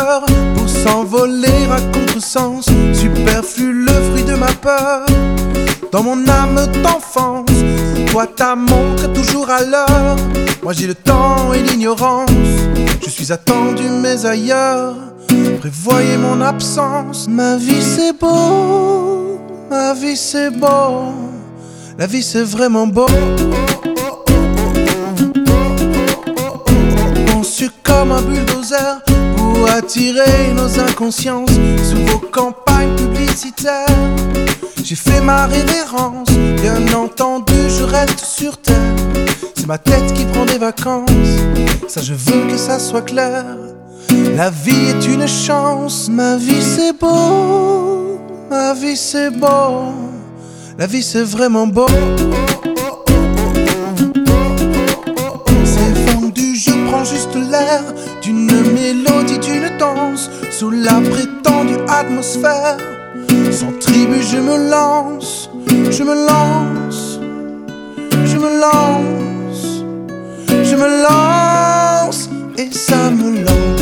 cœur pour s'envoler à contresens. Superflu le fruit de ma peur. Dans mon âme d'enfance, toi ta montre est toujours à l'heure. Moi j'ai le temps et l'ignorance. Je suis attendu mais ailleurs. Prévoyez mon absence. Ma vie c'est beau, ma vie c'est beau. La vie c'est vraiment beau. Conçu comme un bulldozer pour attirer nos inconsciences sous vos campagnes publicitaires. J'ai fait ma révérence, bien entendu je reste sur terre. C'est ma tête qui prend des vacances, ça je veux que ça soit clair. La vie est une chance, ma vie c'est beau, ma vie c'est beau. La vie c'est vraiment beau. C'est vendu, je prends juste l'air d'une mélodie, d'une danse sous la prétendue atmosphère. Sans tribu je me lance, je me lance, je me lance, je me lance et ça me lance.